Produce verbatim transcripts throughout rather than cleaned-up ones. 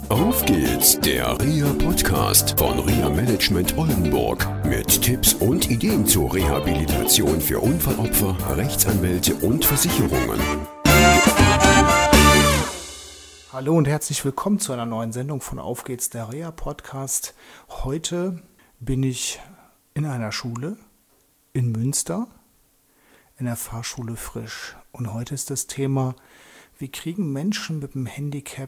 Auf geht's, der R I A-Podcast von R I A Management Oldenburg mit Tipps und Ideen zur Rehabilitation für Unfallopfer, Rechtsanwälte und Versicherungen. Hallo und herzlich willkommen zu einer neuen Sendung von Auf geht's, der R I A-Podcast. Heute bin ich in einer Schule in Münster, in der Fahrschule Frisch. Und heute ist das Thema, wie kriegen Menschen mit einem Handicap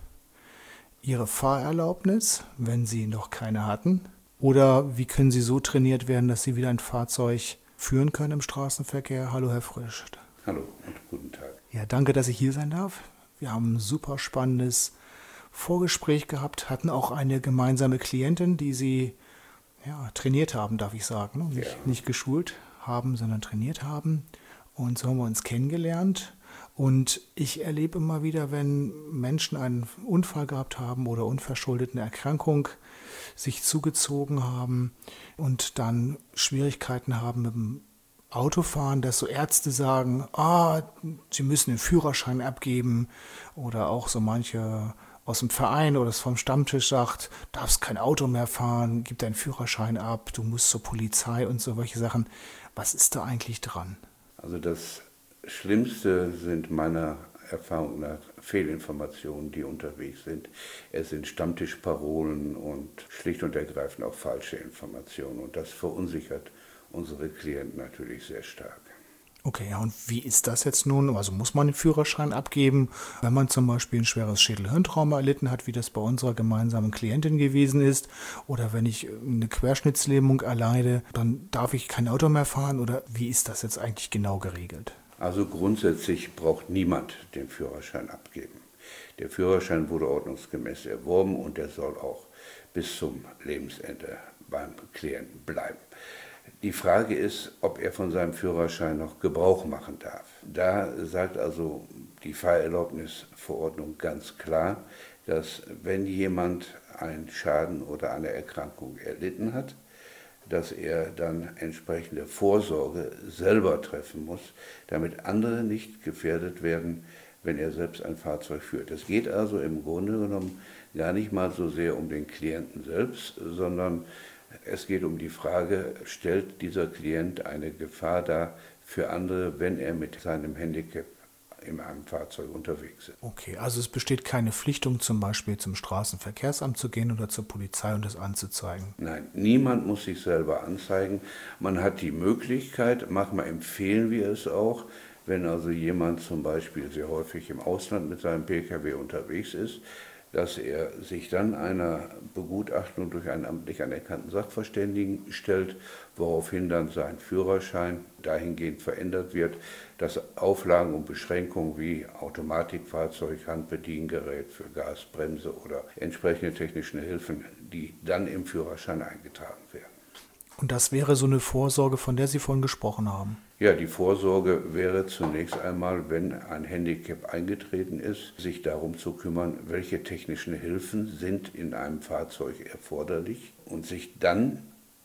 ihre Fahrerlaubnis, wenn sie noch keine hatten? Oder wie können sie so trainiert werden, dass sie wieder ein Fahrzeug führen können im Straßenverkehr? Hallo, Herr Frisch. Hallo und guten Tag. Ja, danke, dass ich hier sein darf. Wir haben ein super spannendes Vorgespräch gehabt, hatten auch eine gemeinsame Klientin, die Sie ja, trainiert haben, darf ich sagen. Nicht, ja. nicht geschult haben, sondern trainiert haben. Und so haben wir uns kennengelernt. Und ich erlebe immer wieder, wenn Menschen einen Unfall gehabt haben oder unverschuldet eine Erkrankung sich zugezogen haben und dann Schwierigkeiten haben mit dem Autofahren, dass so Ärzte sagen, ah, sie müssen den Führerschein abgeben, oder auch so manche aus dem Verein oder vom Stammtisch sagt, darfst kein Auto mehr fahren, gib deinen Führerschein ab, du musst zur Polizei und so welche Sachen. Was ist da eigentlich dran? Also das Schlimmste sind meiner Erfahrung nach Fehlinformationen, die unterwegs sind. Es sind Stammtischparolen und schlicht und ergreifend auch falsche Informationen. Und das verunsichert unsere Klienten natürlich sehr stark. Okay, ja, und wie ist das jetzt nun? Also muss man den Führerschein abgeben, wenn man zum Beispiel ein schweres Schädel-Hirntrauma erlitten hat, wie das bei unserer gemeinsamen Klientin gewesen ist? Oder wenn ich eine Querschnittslähmung erleide, dann darf ich kein Auto mehr fahren? Oder wie ist das jetzt eigentlich genau geregelt? Also grundsätzlich braucht niemand den Führerschein abgeben. Der Führerschein wurde ordnungsgemäß erworben und der soll auch bis zum Lebensende beim Klienten bleiben. Die Frage ist, ob er von seinem Führerschein noch Gebrauch machen darf. Da sagt also die Fahrerlaubnisverordnung ganz klar, dass wenn jemand einen Schaden oder eine Erkrankung erlitten hat, dass er dann entsprechende Vorsorge selber treffen muss, damit andere nicht gefährdet werden, wenn er selbst ein Fahrzeug führt. Es geht also im Grunde genommen gar nicht mal so sehr um den Klienten selbst, sondern es geht um die Frage, stellt dieser Klient eine Gefahr dar für andere, wenn er mit seinem Handicap in einem Fahrzeug unterwegs ist. Okay, also es besteht keine Pflichtung, zum Beispiel zum Straßenverkehrsamt zu gehen oder zur Polizei und das anzuzeigen? Nein, niemand muss sich selber anzeigen. Man hat die Möglichkeit, manchmal empfehlen wir es auch, wenn also jemand zum Beispiel sehr häufig im Ausland mit seinem P K W unterwegs ist, dass er sich dann einer Begutachtung durch einen amtlich anerkannten Sachverständigen stellt, woraufhin dann sein Führerschein dahingehend verändert wird, dass Auflagen und Beschränkungen wie Automatikfahrzeug, Handbediengerät für Gas, Bremse oder entsprechende technische Hilfen, die dann im Führerschein eingetragen werden. Und das wäre so eine Vorsorge, von der Sie vorhin gesprochen haben? Ja, die Vorsorge wäre zunächst einmal, wenn ein Handicap eingetreten ist, sich darum zu kümmern, welche technischen Hilfen sind in einem Fahrzeug erforderlich und sich dann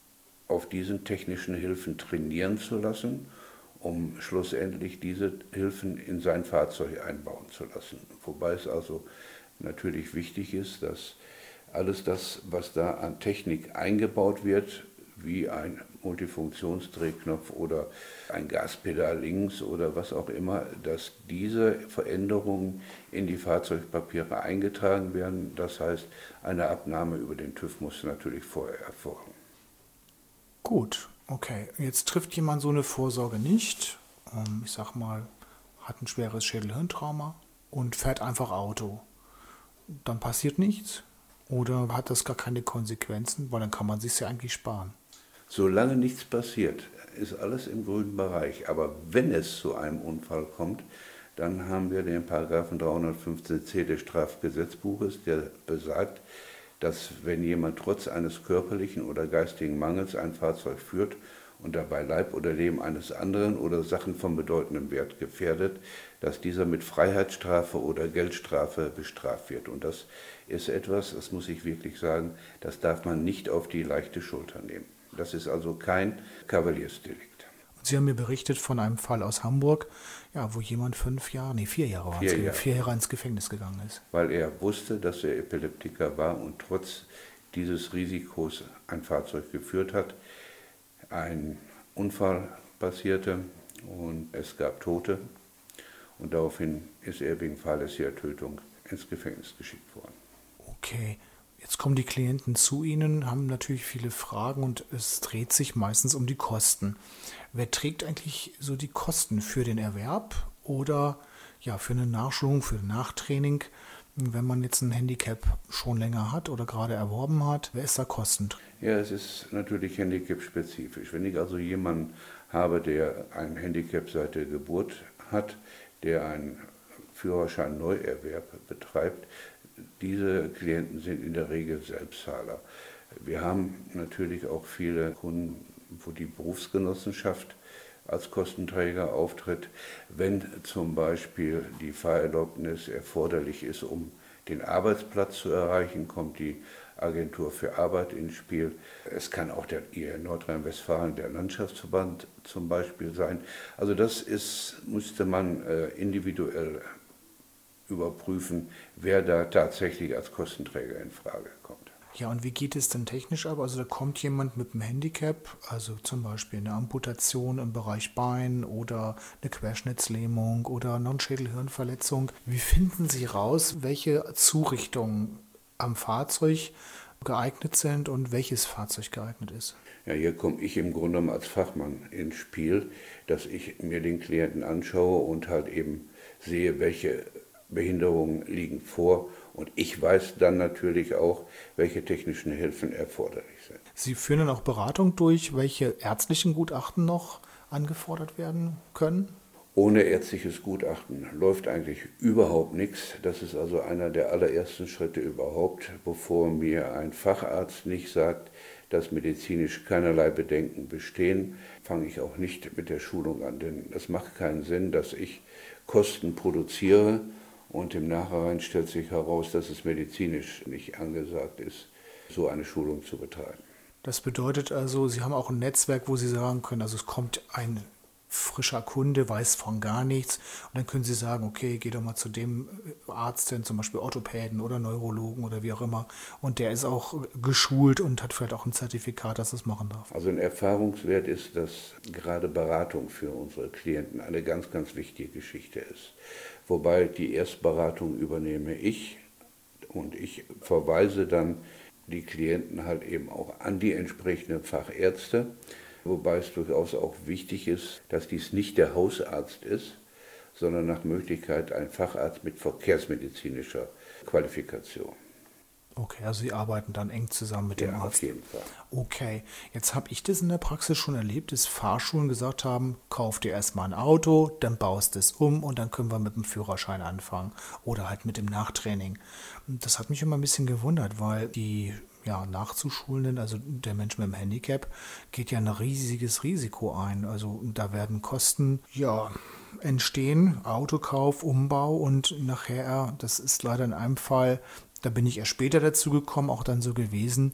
auf diesen technischen Hilfen trainieren zu lassen, um schlussendlich diese Hilfen in sein Fahrzeug einbauen zu lassen. Wobei es also natürlich wichtig ist, dass alles das, was da an Technik eingebaut wird, wie ein Multifunktionsdrehknopf oder ein Gaspedal links oder was auch immer, dass diese Veränderungen in die Fahrzeugpapiere eingetragen werden. Das heißt, eine Abnahme über den TÜV muss natürlich vorher erfolgen. Gut, okay. Jetzt trifft jemand so eine Vorsorge nicht. Ich sag mal, hat ein schweres Schädel-Hirntrauma und fährt einfach Auto. Dann passiert nichts? Oder hat das gar keine Konsequenzen? Weil dann kann man sich ja eigentlich sparen. Solange nichts passiert, ist alles im grünen Bereich. Aber wenn es zu einem Unfall kommt, dann haben wir den Paragraphen dreihundertfünfzehn c des Strafgesetzbuches, der besagt, dass wenn jemand trotz eines körperlichen oder geistigen Mangels ein Fahrzeug führt und dabei Leib oder Leben eines anderen oder Sachen von bedeutendem Wert gefährdet, dass dieser mit Freiheitsstrafe oder Geldstrafe bestraft wird. Und das ist etwas, das muss ich wirklich sagen, das darf man nicht auf die leichte Schulter nehmen. Das ist also kein Kavaliersdelikt. Sie haben mir berichtet von einem Fall aus Hamburg, ja, wo jemand fünf Jahre, nee, vier Jahre, vier Jahre. Jahre. vier Jahre ins Gefängnis gegangen ist. Weil er wusste, dass er Epileptiker war und trotz dieses Risikos ein Fahrzeug geführt hat. Ein Unfall passierte und es gab Tote. Und daraufhin ist er wegen fahrlässiger Tötung ins Gefängnis geschickt worden. Okay, jetzt kommen die Klienten zu Ihnen, haben natürlich viele Fragen und es dreht sich meistens um die Kosten. Wer trägt eigentlich so die Kosten für den Erwerb oder ja, für eine Nachschulung, für ein Nachtraining, wenn man jetzt ein Handicap schon länger hat oder gerade erworben hat? Wer ist da kostenträger? Ja, es ist natürlich handicap-spezifisch. Wenn ich also jemanden habe, der ein Handicap seit der Geburt hat, der einen Führerschein Neuerwerb betreibt, diese Klienten sind in der Regel Selbstzahler. Wir haben natürlich auch viele Kunden, wo die Berufsgenossenschaft als Kostenträger auftritt, wenn zum Beispiel die Fahrerlaubnis erforderlich ist, um den Arbeitsplatz zu erreichen, kommt die Agentur für Arbeit ins Spiel. Es kann auch der I R Nordrhein-Westfalen, der Landschaftsverband zum Beispiel sein. Also das ist, müsste man äh, individuell überprüfen, wer da tatsächlich als Kostenträger in Frage kommt. Ja, und wie geht es denn technisch ab? Also da kommt jemand mit einem Handicap, also zum Beispiel eine Amputation im Bereich Bein oder eine Querschnittslähmung oder eine Schädel-Hirnverletzung. Wie finden Sie raus, welche Zurichtungen am Fahrzeug geeignet sind und welches Fahrzeug geeignet ist? Ja, hier komme ich im Grunde genommen als Fachmann ins Spiel, dass ich mir den Klienten anschaue und halt eben sehe, welche Behinderungen liegen vor. Und ich weiß dann natürlich auch, welche technischen Hilfen erforderlich sind. Sie führen dann auch Beratung durch, welche ärztlichen Gutachten noch angefordert werden können? Ohne ärztliches Gutachten läuft eigentlich überhaupt nichts. Das ist also einer der allerersten Schritte überhaupt, bevor mir ein Facharzt nicht sagt, dass medizinisch keinerlei Bedenken bestehen, fange ich auch nicht mit der Schulung an. Denn es macht keinen Sinn, dass ich Kosten produziere und im Nachhinein stellt sich heraus, dass es medizinisch nicht angesagt ist, so eine Schulung zu betreiben. Das bedeutet also, Sie haben auch ein Netzwerk, wo Sie sagen können, also es kommt ein frischer Kunde, weiß von gar nichts und dann können Sie sagen, okay, geh doch mal zu dem Arzt hin, zum Beispiel Orthopäden oder Neurologen oder wie auch immer und der ist auch geschult und hat vielleicht auch ein Zertifikat, dass er es machen darf. Also ein Erfahrungswert ist, dass gerade Beratung für unsere Klienten eine ganz, ganz wichtige Geschichte ist. Wobei die Erstberatung übernehme ich und ich verweise dann die Klienten halt eben auch an die entsprechenden Fachärzte, wobei es durchaus auch wichtig ist, dass dies nicht der Hausarzt ist, sondern nach Möglichkeit ein Facharzt mit verkehrsmedizinischer Qualifikation. Okay, also Sie arbeiten dann eng zusammen mit dem Ja, Arzt. auf jeden Fall. Okay, jetzt habe ich das in der Praxis schon erlebt, dass Fahrschulen gesagt haben, kauf dir erstmal ein Auto, dann baust du es um und dann können wir mit dem Führerschein anfangen oder halt mit dem Nachtraining. Und das hat mich immer ein bisschen gewundert, weil die ja, Nachzuschulenden, also der Mensch mit dem Handicap, geht ja ein riesiges Risiko ein. Also da werden Kosten ja entstehen, Autokauf, Umbau und nachher, das ist leider in einem Fall, da bin ich erst später dazu gekommen, auch dann so gewesen,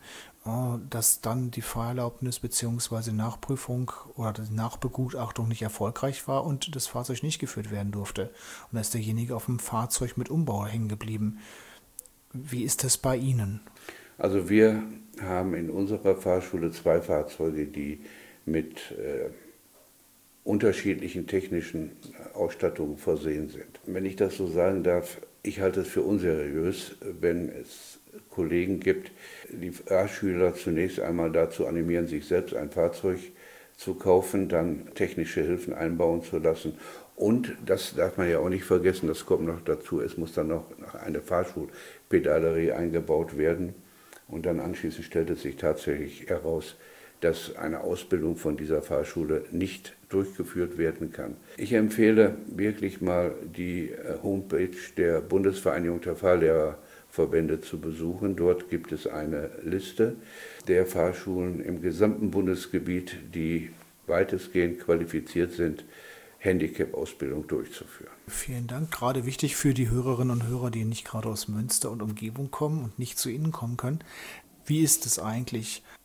dass dann die Fahrerlaubnis bzw. Nachprüfung oder die Nachbegutachtung nicht erfolgreich war und das Fahrzeug nicht geführt werden durfte. Und da ist derjenige auf dem Fahrzeug mit Umbau hängen geblieben. Wie ist das bei Ihnen? Also wir haben in unserer Fahrschule zwei Fahrzeuge, die mit äh, unterschiedlichen technischen Ausstattungen versehen sind. Wenn ich das so sagen darf, ich halte es für unseriös, wenn es Kollegen gibt, die Fahrschüler zunächst einmal dazu animieren, sich selbst ein Fahrzeug zu kaufen, dann technische Hilfen einbauen zu lassen. Und das darf man ja auch nicht vergessen, das kommt noch dazu, es muss dann noch eine Fahrschulpedalerie eingebaut werden. Und dann anschließend stellt es sich tatsächlich heraus, dass eine Ausbildung von dieser Fahrschule nicht durchgeführt werden kann. Ich empfehle wirklich mal die Homepage der Bundesvereinigung der Fahrlehrerverbände zu besuchen. Dort gibt es eine Liste der Fahrschulen im gesamten Bundesgebiet, die weitestgehend qualifiziert sind, Handicap-Ausbildung durchzuführen. Vielen Dank. Gerade wichtig für die Hörerinnen und Hörer, die nicht gerade aus Münster und Umgebung kommen und nicht zu Ihnen kommen können. Wie ist es eigentlich?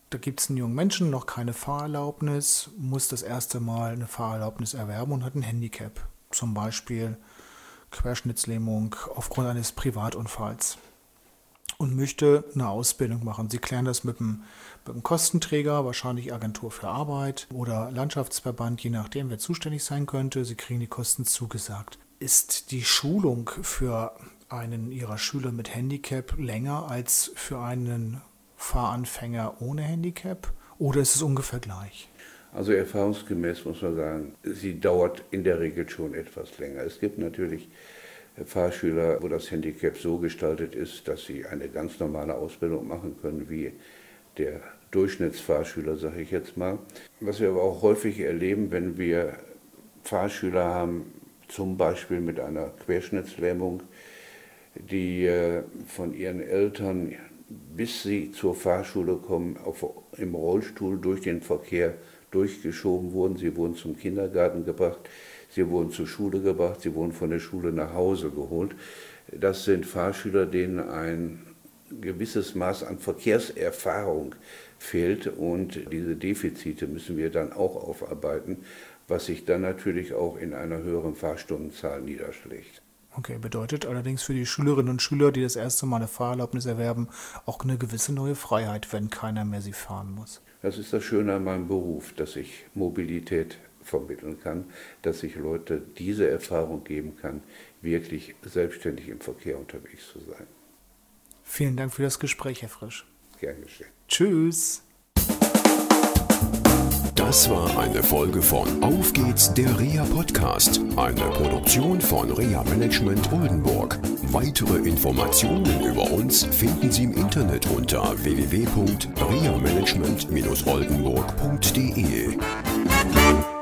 da gibt es einen jungen Menschen, noch keine Fahrerlaubnis, muss das erste Mal eine Fahrerlaubnis erwerben und hat ein Handicap. Zum Beispiel Querschnittslähmung aufgrund eines Privatunfalls und möchte eine Ausbildung machen. Sie klären das mit dem, mit dem Kostenträger, wahrscheinlich Agentur für Arbeit oder Landschaftsverband, je nachdem, wer zuständig sein könnte. Sie kriegen die Kosten zugesagt. Ist die Schulung für einen Ihrer Schüler mit Handicap länger als für einen Fahranfänger ohne Handicap oder ist es ungefähr gleich? Also erfahrungsgemäß muss man sagen, sie dauert in der Regel schon etwas länger. Es gibt natürlich Fahrschüler, wo das Handicap so gestaltet ist, dass sie eine ganz normale Ausbildung machen können, wie der Durchschnittsfahrschüler, sage ich jetzt mal. Was wir aber auch häufig erleben, wenn wir Fahrschüler haben, zum Beispiel mit einer Querschnittslähmung, die von ihren Eltern, bis sie zur Fahrschule kommen, auf, im Rollstuhl durch den Verkehr durchgeschoben wurden. Sie wurden zum Kindergarten gebracht, sie wurden zur Schule gebracht, sie wurden von der Schule nach Hause geholt. Das sind Fahrschüler, denen ein gewisses Maß an Verkehrserfahrung fehlt und diese Defizite müssen wir dann auch aufarbeiten, was sich dann natürlich auch in einer höheren Fahrstundenzahl niederschlägt. Okay, bedeutet allerdings für die Schülerinnen und Schüler, die das erste Mal eine Fahrerlaubnis erwerben, auch eine gewisse neue Freiheit, wenn keiner mehr sie fahren muss. Das ist das Schöne an meinem Beruf, dass ich Mobilität vermitteln kann, dass ich Leute diese Erfahrung geben kann, wirklich selbstständig im Verkehr unterwegs zu sein. Vielen Dank für das Gespräch, Herr Frisch. Gern geschehen. Tschüss. Das war eine Folge von Auf geht's, der Reha Podcast, eine Produktion von Reha Management Oldenburg. Weitere Informationen über uns finden Sie im Internet unter w w w punkt reha management dash oldenburg punkt d e.